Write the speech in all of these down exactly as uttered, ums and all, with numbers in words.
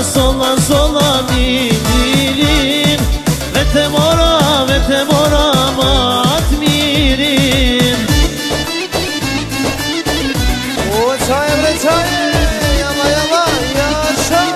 sola sola milim ve temora ve temora matmirim. O çay bre çay yala yala yaşa.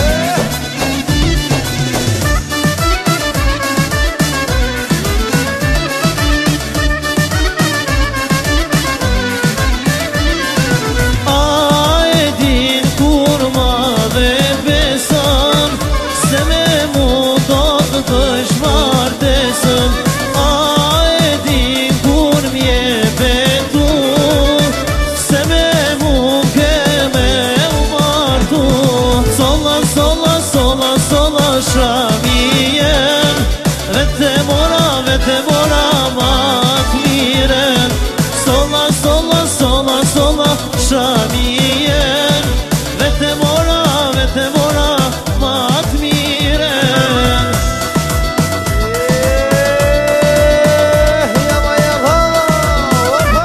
Aedin kurma ve besan sememu dağdış var desin. Aedin kurmiye betu sememu keme umartu. Sola sola sola sola şamiyem ve temora ve temora matmirem. Sola sola sola sola şamiyem ve temora ve temora matmirem. Yala yala hoppa.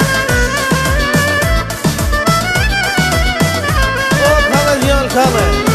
O kame diyor kame.